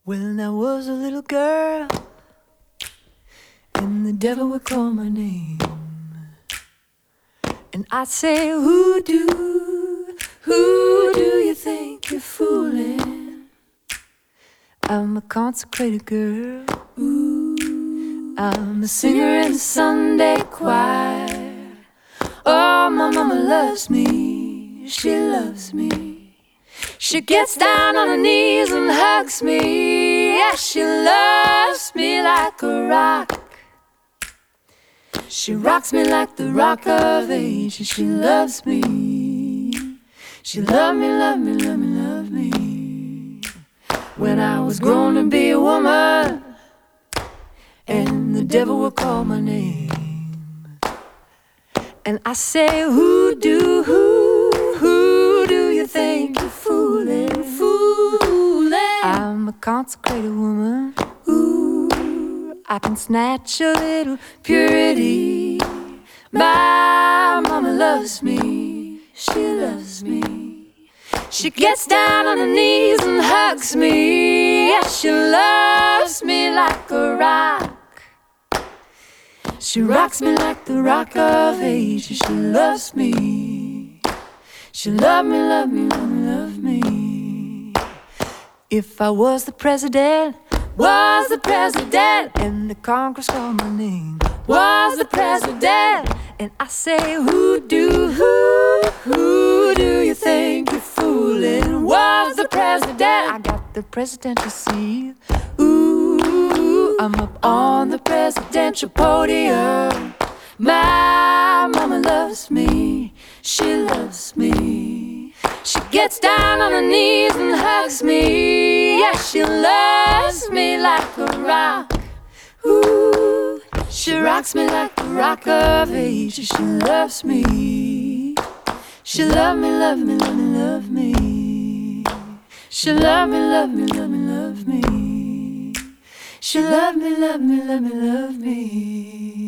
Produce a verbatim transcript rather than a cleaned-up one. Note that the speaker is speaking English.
When I was a little girl, and the devil would call my name, and I'd say, who do, who do you think you're fooling? I'm a consecrated girl, ooh, I'm a singer in the Sunday choir. Oh, my mama loves me, she loves me. She gets down on her knees and hugs me. Yeah, she loves me like a rock. She rocks me like the rock of ages. She loves me. She loved me, loved me, loved me, loved me when I was grown to be a woman, and the devil would call my name, and I say, who do, who, who do you think you're fooling, fooling? I'm a consecrated woman, ooh, I can snatch a little purity. My mama loves me, she loves me. She gets down on her knees and hugs me. Yeah, she loves me like a rock. She rocks me like the rock of ages. She loves me. She love me, love me, love me, love me. If I was the president, was the president, and the Congress called my name, was the president, and I say, who do, who, who do you think you're fooling? Was the president, I got the presidential seat. Ooh, I'm up on the presidential podium. My mama loves me, she loves me. She gets down on her knees and hugs me. Yeah, she loves me like a rock. Ooh, she rocks me like the rock of ages. She loves me. She love me, love me, love me, love me. She love me, love me, love me, love me. She love me, love me, love me, love me.